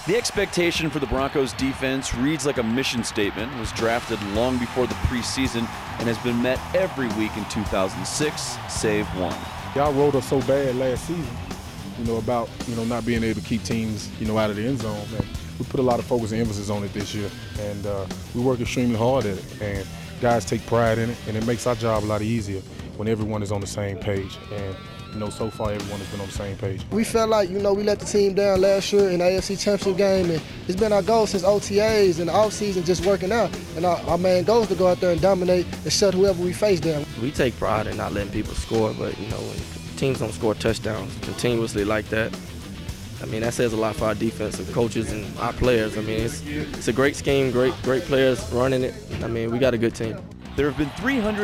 The expectation for the Broncos defense reads like a mission statement, was drafted long before the preseason, and has been met every week in 2006, save one. Y'all rolled us so bad last season, about, not being able to keep teams, out of the end zone. Man, we put a lot of focus and emphasis on it this year, and we work extremely hard at it, and guys take pride in it, and it makes our job a lot easier when everyone is on the same page. And so far everyone has been on the same page. We felt like, we let the team down last year in the AFC Championship game, and it's been our goal since OTAs and the offseason just working out. And our main goal is to go out there and dominate and shut whoever we face down. We take pride in not letting people score, but, when teams don't score touchdowns continuously like that, that says a lot for our defensive coaches and our players. It's a great scheme, great players running it. We got a good team. There have been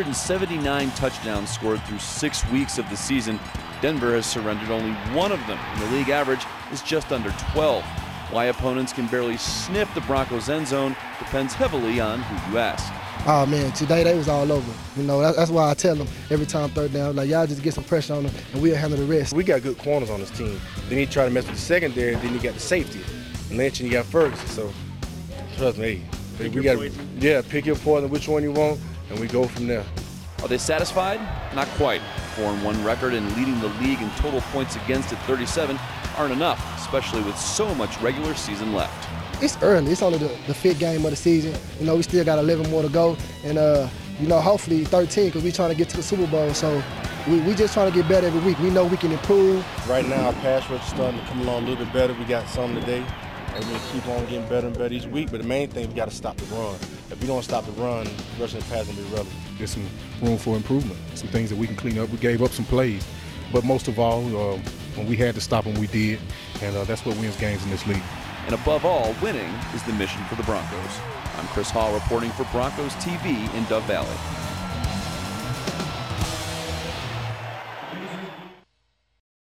379 touchdowns scored through 6 weeks of the season. Denver has surrendered only one of them, and the league average is just under 12. Why opponents can barely sniff the Broncos' end zone depends heavily on who you ask. Oh man, today they was all over. That's why I tell them every time third down, like, y'all just get some pressure on them and we'll handle the rest. We got good corners on this team. Then he tried to mess with the secondary, then you got the safety. Lynch and you got Ferguson, so trust me. We got to pick your poison, which one you want, and we go from there. Are they satisfied? Not quite. 4-1 record and leading the league in total points against at 37 aren't enough, especially with so much regular season left. It's early. It's only the fifth game of the season. We still got 11 more to go, and hopefully 13, because we're trying to get to the Super Bowl. So we just trying to get better every week. We know we can improve. Right now, our pass rush is starting to come along a little bit better. We got some today, and we'll keep on getting better and better each week. But the main thing, we got to stop the run. If we don't stop the run, rushing the pass will be relevant. There's some room for improvement, some things that we can clean up. We gave up some plays, but most of all, when we had to stop them, we did, and that's what wins games in this league. And above all, winning is the mission for the Broncos. I'm Chris Hall reporting for Broncos TV in Dove Valley.